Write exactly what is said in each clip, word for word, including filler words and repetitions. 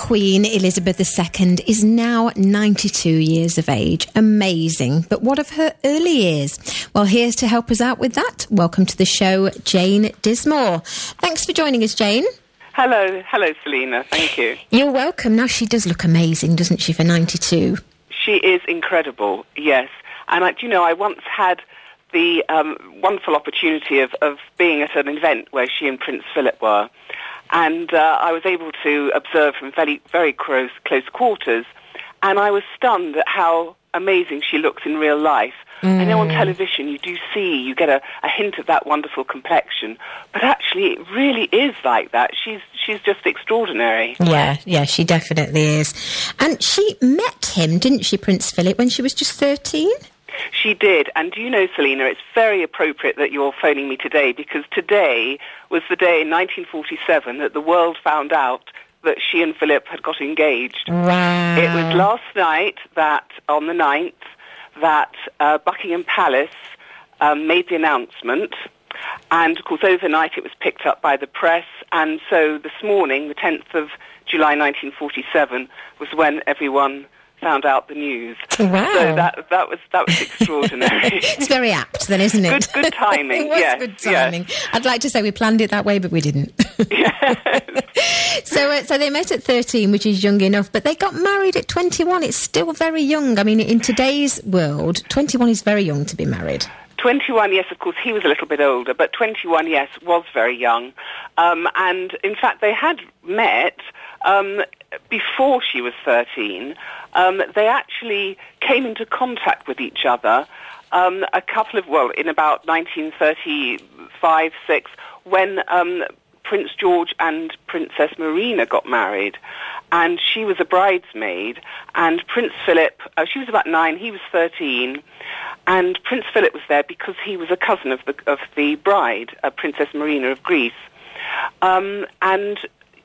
Queen Elizabeth the Second is now ninety-two years of age. Amazing. But what of her early years? Well, here's to help us out with that. Welcome to the show, Jane Dismore. Thanks for joining us, Jane. Hello. Hello, Selena. Thank you. You're welcome. Now, she does look amazing, doesn't she, for ninety-two? She is incredible, yes. And, I, do you know, I once had the um, wonderful opportunity of, of being at an event where she and Prince Philip were. And uh, I was able to observe from very, very close, close quarters, and I was stunned at how amazing she looks in real life. Mm. I know on television you do see, you get a, a hint of that wonderful complexion, but actually it really is like that. She's she's just extraordinary. Yeah, yeah, she definitely is. And she met him, didn't she, Prince Philip, when she was just thirteen? She did, and do you know, Selena, it's very appropriate that you're phoning me today, because today was the day in nineteen forty-seven that the world found out that she and Philip had got engaged. Wow. It was last night, that on the ninth, that uh, Buckingham Palace um, made the announcement, and of course overnight it was picked up by the press, and so this morning, the tenth of July nineteen forty-seven, was when everyone found out the news. Wow. So that that was that was extraordinary. It's very apt then, isn't it? Good, good timing. It was yes, good timing. Yes. I'd like to say we planned it that way, but we didn't. Yes. So, uh, so they met at thirteen, which is young enough, but they got married at twenty-one. It's still very young. I mean, in today's world, twenty-one is very young to be married. twenty-one, yes, of course, he was a little bit older, but twenty-one, yes, was very young. Um, and, in fact, they had met um, before she was thirteen. Um, they actually came into contact with each other um, a couple of, well, in about nineteen thirty-five, six, when um, Prince George and Princess Marina got married. And she was a bridesmaid, and Prince Philip, uh, she was about nine, he was thirteen, and Prince Philip was there because he was a cousin of the of the bride, uh, Princess Marina of Greece. Um, and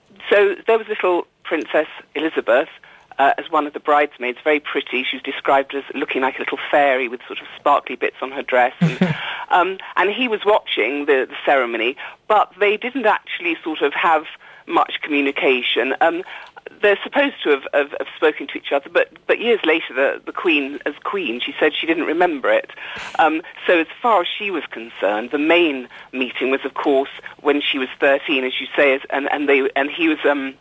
so there was little Princess Elizabeth uh, as one of the bridesmaids, very pretty. She was described as looking like a little fairy with sort of sparkly bits on her dress. And, um, and he was watching the, the ceremony, but they didn't actually sort of have much communication. Um, they're supposed to have, have, have spoken to each other, but, but years later, the, the Queen, as Queen, she said she didn't remember it. Um, so as far as she was concerned, the main meeting was, of course, when she was thirteen, as you say, as, and, and, they, and he was um,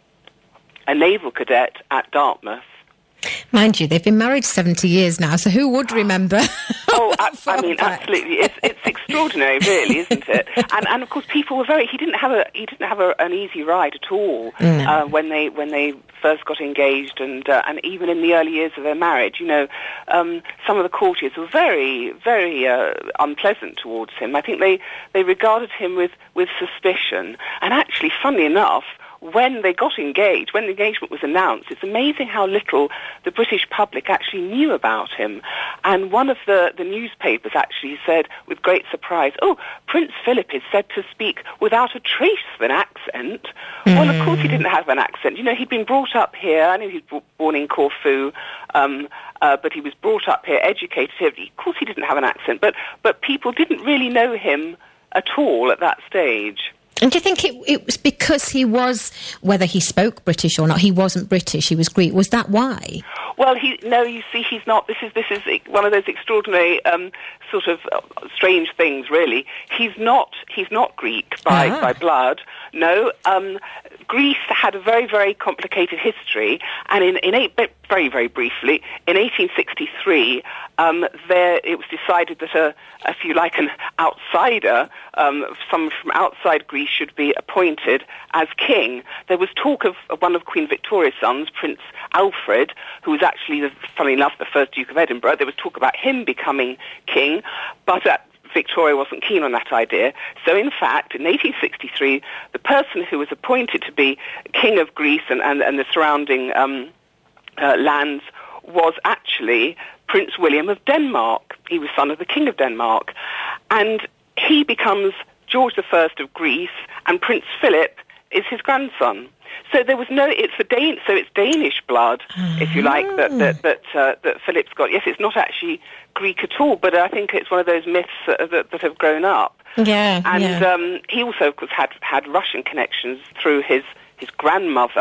a naval cadet at Dartmouth. Mind you, they've been married seventy years now, so who would remember? Oh, I, I mean, absolutely. It's, it's extraordinary, really, isn't it? And, and of course, people were very. He didn't have a. He didn't have a, an easy ride at all no. uh, when they when they first got engaged, and uh, and even in the early years of their marriage, you know, um, some of the courtiers were very, very uh, unpleasant towards him. I think they they regarded him with with suspicion. And actually, funnily enough, when they got engaged, when the engagement was announced, it's amazing how little the British public actually knew about him. And one of the, the newspapers actually said, with great surprise, oh, Prince Philip is said to speak without a trace of an accent. Mm. Well, of course he didn't have an accent. You know, he'd been brought up here. I know he was born in Corfu, um, uh, but he was brought up here, educated here. Of course he didn't have an accent, but, but people didn't really know him at all at that stage. And do you think it, it was because he was, whether he spoke British or not, he wasn't British, he was Greek? Was that why? Well, he no, you see, he's not. This is this is one of those extraordinary um, sort of uh, strange things, really. He's not. He's not Greek by ah. by blood. No. Um, Greece had a very, very complicated history, and in, in eight, very, very briefly, in eighteen sixty-three, um, there it was decided that, a, if you like, an outsider, um, someone from outside Greece should be appointed as king. There was talk of, of one of Queen Victoria's sons, Prince Alfred, who was actually, the, funnily enough, the first Duke of Edinburgh. There was talk about him becoming king, but at Victoria wasn't keen on that idea. So, in fact, in eighteen sixty-three, the person who was appointed to be king of Greece and, and, and the surrounding um, uh, lands was actually Prince William of Denmark. He was son of the King of Denmark. And he becomes George the First of Greece, and Prince Philip is his grandson. So there was no. It's a Dan. So it's Danish blood, mm-hmm. if you like, that that that, uh, that Philip's got. Yes, it's not actually Greek at all, but I think it's one of those myths that, that, that have grown up. Yeah, and yeah. Um, he also, of course, had had Russian connections through his his grandmother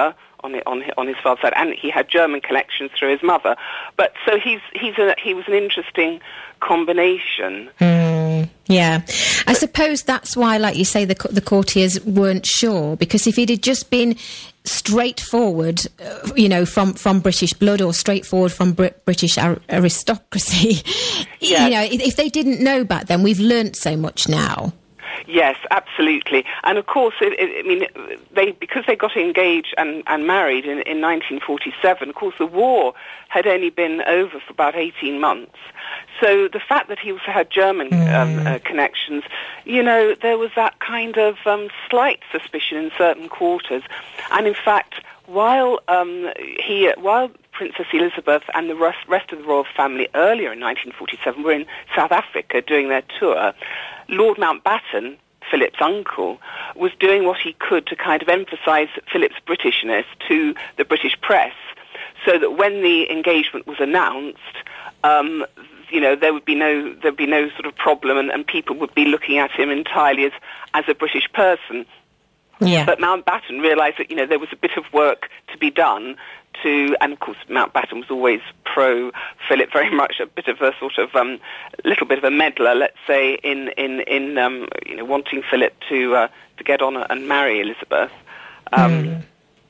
on it, on on his father's side, and he had German connections through his mother. But so he's he's a, he was an interesting combination. Mm, yeah, I suppose that's why, like you say, the the courtiers weren't sure, because if he'd had just been straightforward, uh, you know, from, from British blood, or straightforward from Br- British ar- aristocracy, yes. you know, if, if they didn't know back then, we've learnt so much now. Yes, absolutely. And of course, it, it, I mean, they because they got engaged and, and married in, in nineteen forty-seven, of course, the war had only been over for about eighteen months. So the fact that he also had German mm. um, uh, connections, you know, there was that kind of um, slight suspicion in certain quarters. And in fact, while um, he, while Princess Elizabeth and the rest, rest of the royal family earlier in nineteen forty-seven were in South Africa doing their tour, Lord Mountbatten, Philip's uncle, was doing what he could to kind of emphasise Philip's Britishness to the British press, so that when the engagement was announced, um, you know, there would be no there'd be no sort of problem, and, and people would be looking at him entirely as as a British person. Yeah. But Mountbatten realised that, you know, there was a bit of work to be done to, and of course Mountbatten was always pro Philip, very much a bit of a sort of um, little bit of a meddler, let's say, in in in um, you know, wanting Philip to uh, to get on and marry Elizabeth. Um, mm.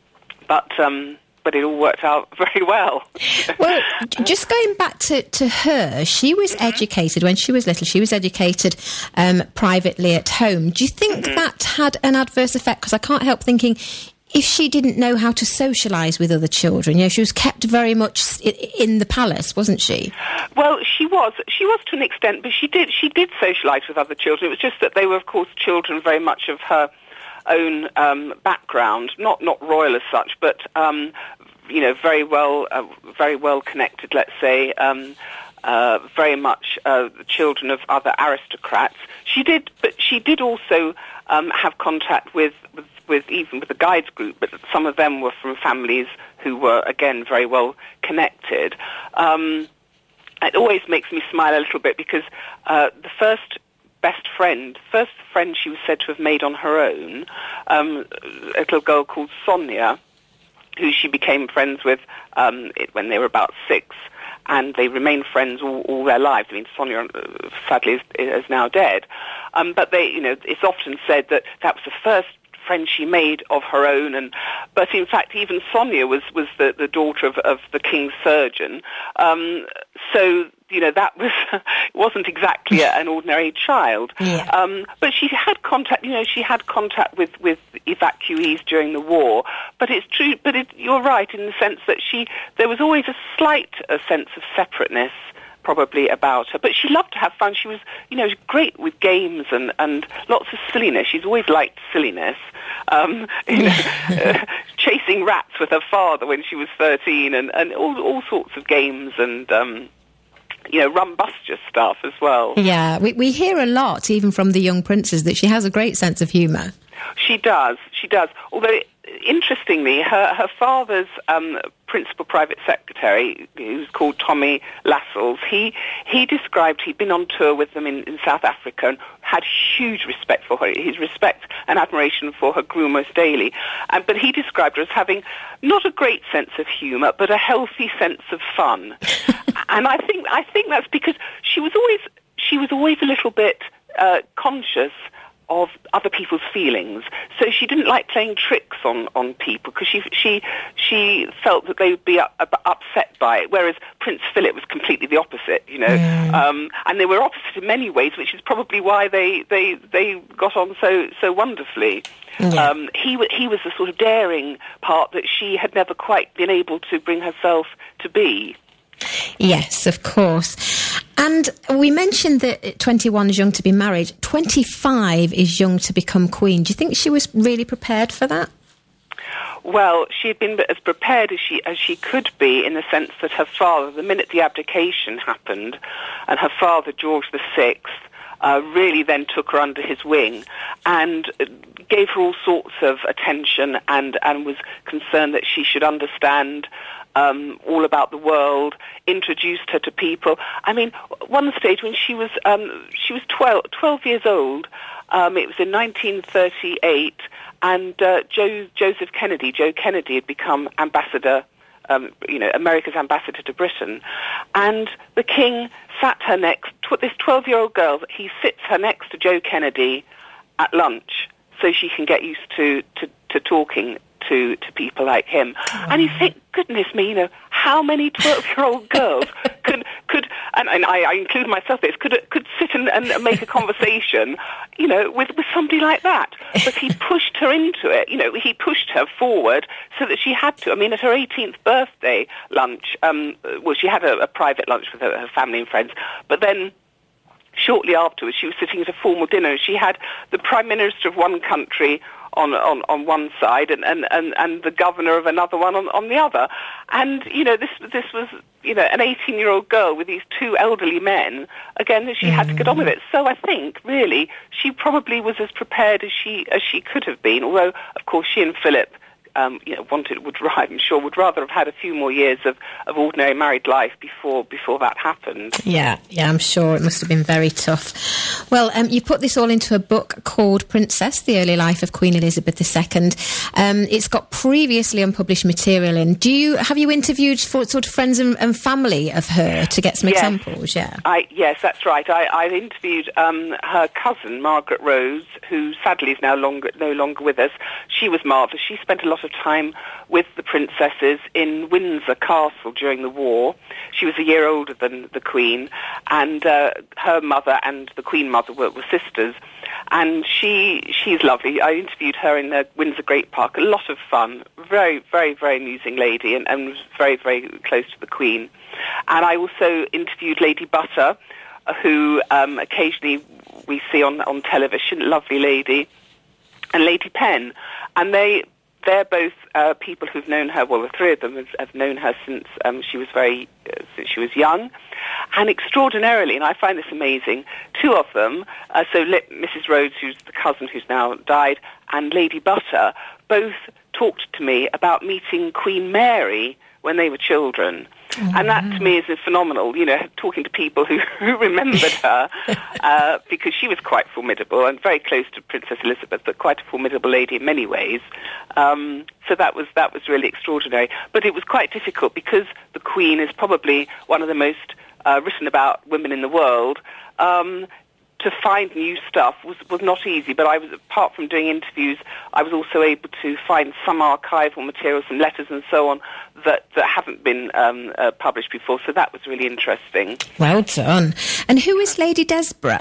But um, but it all worked out very well. Well, just going back to, to her, she was mm-hmm. educated, when she was little, she was educated um, privately at home. Do you think mm-hmm. that had an adverse effect? Because I can't help thinking, if she didn't know how to socialise with other children, you know, she was kept very much in the palace, wasn't she? Well, she was. She was to an extent, but she did, she did socialise with other children. It was just that they were, of course, children very much of her own um, background, not not royal as such, but um, you know, very well, uh, very well connected. Let's say, um, uh, very much uh, children of other aristocrats. She did, but she did also um, have contact with, with, with even with the guides group. But some of them were from families who were again very well connected. Um, it always makes me smile a little bit because uh, the first. best friend, first friend she was said to have made on her own, um, a little girl called Sonia, who she became friends with um, it, when they were about six, and they remained friends all, all their lives. I mean, Sonia, uh, sadly, is, is now dead. Um, but they, you know, it's often said that that was the first friend she made of her own, and but in fact, even Sonia was was the, the daughter of, of the king's surgeon. Um, so. You know, that was wasn't exactly a, an ordinary child. Yeah. Um, but she had contact, you know, she had contact with, with evacuees during the war. But it's true, but it, you're right in the sense that she, there was always a slight a sense of separateness probably about her. But she loved to have fun. She was, you know, great with games and, and lots of silliness. She's always liked silliness. Um, you know, uh, chasing rats with her father when she was thirteen and, and all, all sorts of games and... Um, you know, rumbustious stuff as well. Yeah, we, we hear a lot, even from the young princes, that she has a great sense of humour. She does, she does. Although, interestingly, her, her father's um, principal private secretary, who's called Tommy Lascelles, he he described he'd been on tour with them in, in South Africa and had huge respect for her. His respect and admiration for her grew almost daily. Um, but he described her as having not a great sense of humour, but a healthy sense of fun. And I think I think that's because she was always she was always a little bit uh, conscious of other people's feelings. So she didn't like playing tricks on, on people because she she she felt that they would be up, up, upset by it. Whereas Prince Philip was completely the opposite, you know. Mm. Um, and they were opposite in many ways, which is probably why they they, they got on so so wonderfully. Yeah. Um, he he was the sort of daring part that she had never quite been able to bring herself to be. Yes, of course. And we mentioned that twenty-one is young to be married. twenty-five is young to become queen. Do you think she was really prepared for that? Well, she had been as prepared as she as she could be, in the sense that her father, the minute the abdication happened, and her father, George the Sixth, uh, really then took her under his wing and gave her all sorts of attention and, and was concerned that she should understand Um, all about the world, introduced her to people. I mean, one stage when she was um, she was twelve, twelve years old, um, it was in nineteen thirty-eight, and uh, Joe, Joseph Kennedy, Joe Kennedy had become ambassador, um, you know, America's ambassador to Britain, and the king sat her next, tw- this twelve-year-old girl, he sits her next to Joe Kennedy at lunch so she can get used to, to, to talking to, to people like him. Oh. And you think, goodness me, you know, how many twelve-year-old girls could, could and, and I, I include myself in this, could could sit and, and make a conversation, you know, with, with somebody like that? But he pushed her into it, you know, he pushed her forward so that she had to. I mean, at her eighteenth birthday lunch, um, well, she had a, a private lunch with her, her family and friends, but then shortly afterwards, she was sitting at a formal dinner. She had the Prime Minister of one country on on, on one side and, and, and, and the governor of another one on, on the other. And, you know, this this was, you know, an eighteen-year-old girl with these two elderly men. Again, she mm-hmm. had to get on with it. So I think, really, she probably was as prepared as she as she could have been, although, of course, she and Philip Um, you know, wanted would I'm sure would rather have had a few more years of, of ordinary married life before before that happened. Yeah, yeah, I'm sure it must have been very tough. Well, um, you put this all into a book called Princess: The Early Life of Queen Elizabeth the Second. Um, it's got previously unpublished material in. Do you have you interviewed for sort of friends and, and family of her to get some yes. examples? Yeah, I, yes, that's right. I, I interviewed um, her cousin Margaret Rose, who sadly is now longer no longer with us. She was marvellous. She spent a lot of time with the princesses in Windsor Castle during the war. She was a year older than the Queen, and uh, her mother and the Queen Mother were, were sisters. And she she's lovely. I interviewed her in the Windsor Great Park. A lot of fun. Very, very, very amusing lady, and, and was very, very close to the Queen. And I also interviewed Lady Butter, who um, occasionally we see on, on television. Lovely lady. And Lady Penn. And they... They're both uh, people who've known her, well, the three of them have, have known her since um, she was very, uh, since she was young. And extraordinarily, and I find this amazing, two of them, uh, so Missus Rhodes, who's the cousin who's now died, and Lady Butter, both talked to me about meeting Queen Mary when they were children. Oh, and that, to me, is phenomenal, you know, talking to people who, who remembered her, uh, because she was quite formidable and very close to Princess Elizabeth, but quite a formidable lady in many ways. Um, so that was that was really extraordinary. But it was quite difficult because the Queen is probably one of the most uh, written about women in the world. Um, to find new stuff was, was not easy, but I was, apart from doing interviews, I was also able to find some archival materials, some letters and so on, that, that haven't been um, uh, published before, so that was really interesting. Well done. And who is Lady Desborough?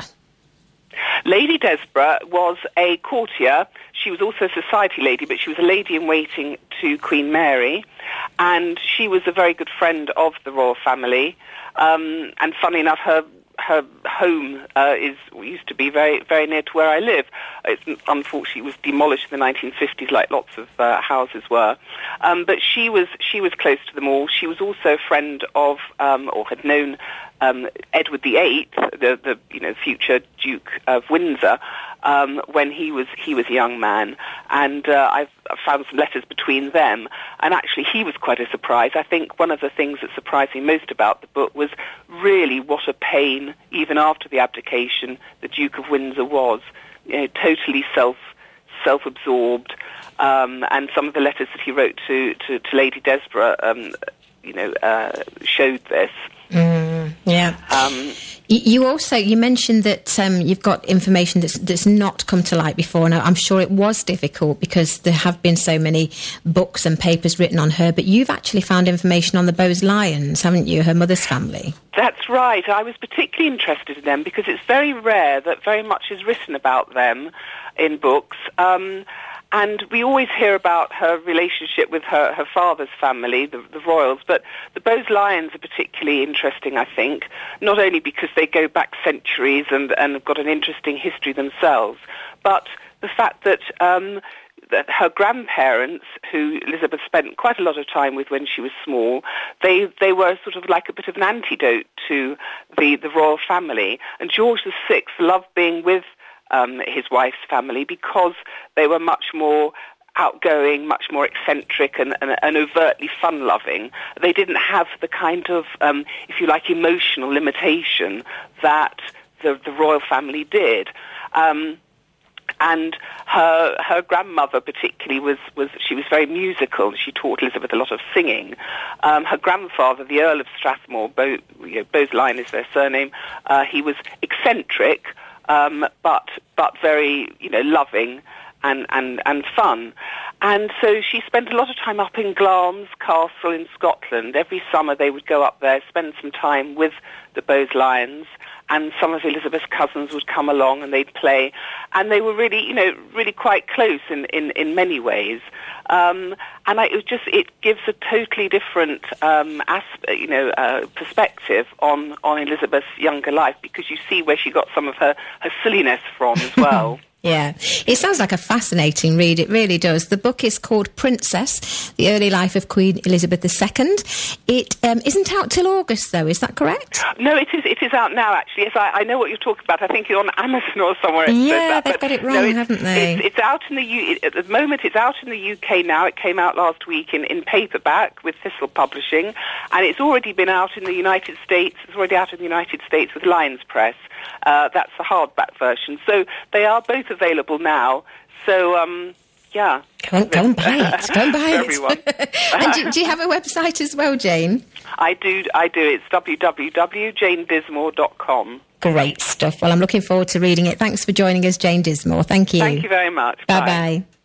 Lady Desborough was a courtier. She was also a society lady, but she was a lady-in-waiting to Queen Mary, and she was a very good friend of the royal family, um, and funnily enough, her her home uh, is used to be very very near to where I live. It's unfortunately was demolished in the nineteen fifties, like lots of uh, houses were. Um, but she was she was close to them all. She was also a friend of, um, or had known um, Edward the Eighth, the the you know future Duke of Windsor, um, when he was he was a young man. And uh, I've found some letters between them. And actually, he was quite a surprise. I think one of the things that surprised me most about the book was really what a pain, even after the abdication, the Duke of Windsor was. You know, totally self self-absorbed, um, and some of the letters that he wrote to to, to Lady Desborough, um, you know, uh, showed this. Mm, yeah. Um, you also you mentioned that um, you've got information that's that's not come to light before, and I'm sure it was difficult because there have been so many books and papers written on her. But you've actually found information on the Bowes-Lyons, haven't you? Her mother's family. That's right. I was particularly interested in them because it's very rare that very much is written about them in books. Um, And we always hear about her relationship with her, her father's family, the, the royals, but the Bowes-Lyons are particularly interesting, I think, not only because they go back centuries and, and have got an interesting history themselves, but the fact that um, that her grandparents, who Elizabeth spent quite a lot of time with when she was small, they they were sort of like a bit of an antidote to the, the royal family. And George the Sixth loved being with um, his wife's family because they were much more outgoing, much more eccentric and, and, and overtly fun-loving. They didn't have the kind of, um, if you like, emotional limitation that the, the royal family did. Um, And her her grandmother particularly was, was she was very musical. She taught Elizabeth a lot of singing. Um, her grandfather, the Earl of Strathmore, Bo, you know, Bowes-Lyon is their surname. Uh, he was eccentric, um, but but very you know loving and, and, and fun. And so she spent a lot of time up in Glamis Castle in Scotland. Every summer they would go up there, spend some time with the Bowes-Lyons, and some of Elizabeth's cousins would come along and they'd play. And they were really, you know, really quite close in, in, in many ways. Um, and I, it was just, it gives a totally different, um, aspect, you know, uh, perspective on, on Elizabeth's younger life, because you see where she got some of her, her silliness from as well. Yeah, it sounds like a fascinating read. It really does. The book is called Princess, The Early Life of Queen Elizabeth the Second. It um, isn't out till August, though. Is that correct? No, it is. It is out now. Actually, yes, I, I know what you're talking about. I think it's on Amazon or somewhere. It yeah, says that, they've got it wrong, no, haven't they? It's, it's out in the U. At the moment, it's out in the U K now. It came out last week in, in paperback with Thistle Publishing, and it's already been out in the United States. It's already out in the United States with Lions Press. Uh, that's the hardback version. So they are both available now. So, um, yeah. Go and, go and buy it. Go and buy it. Everyone. And do, do you have a website as well, Jane? I do. I do. It's w w w dot jane dismore dot com. Great stuff. Well, I'm looking forward to reading it. Thanks for joining us, Jane Dismore. Thank you. Thank you very much. Bye-bye. Bye.